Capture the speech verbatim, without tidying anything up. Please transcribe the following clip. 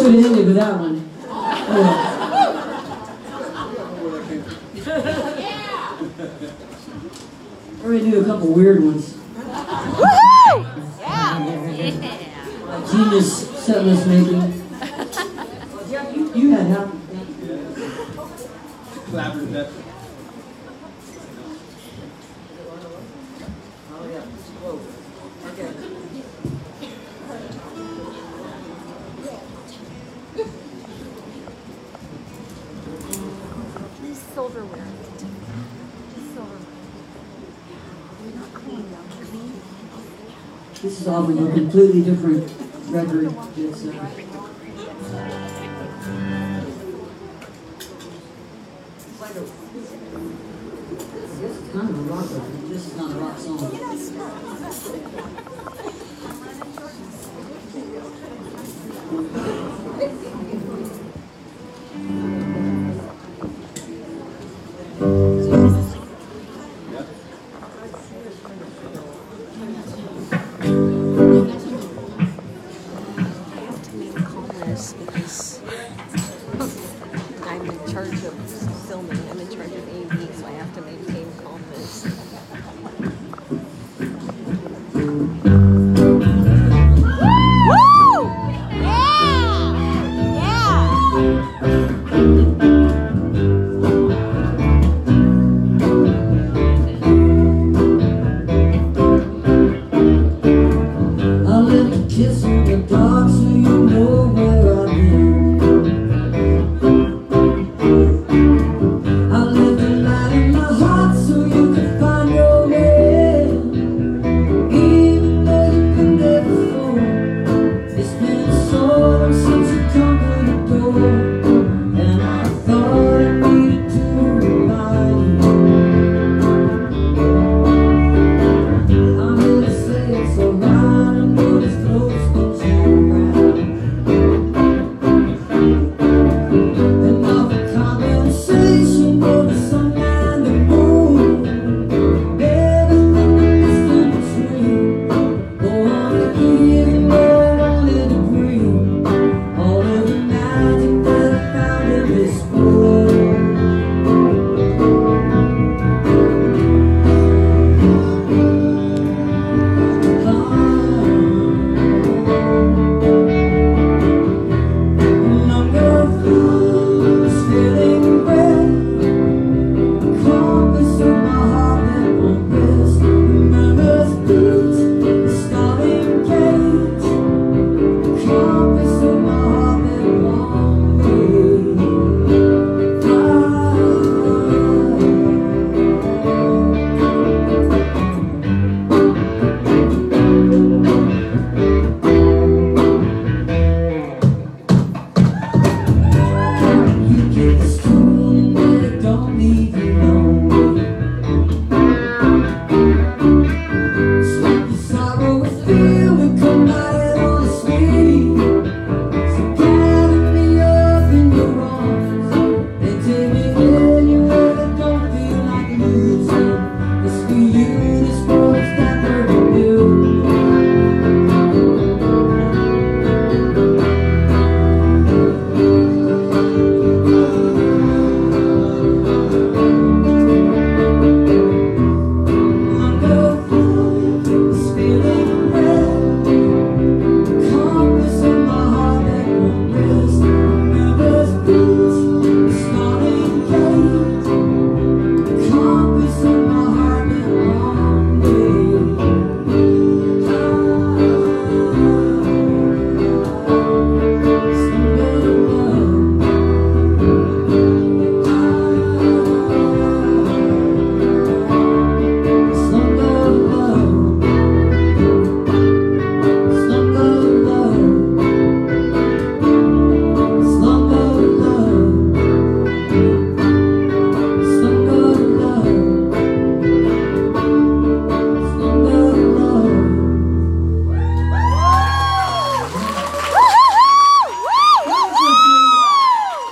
should have ended with that one. Oh. I already knew a couple weird ones. Woohoo! Yeah! Yeah. Genius setlist making. Yeah, you, you had half. Clapping that. Oh yeah. Whoa. Okay. These silverware. These silverware. They're not clean though. Clean. This is off of a completely different record. It's, uh, it's like a, it's kind of a rock record. This is not a rock song. Because I'm in charge of filming, I'm in charge of A V, so I have to maintain calmness. Woo! Yeah! I left a kiss in the dark so you know where I've been. I left a light in my heart so you could find your way. Even though you've been there before, it's been so long since you come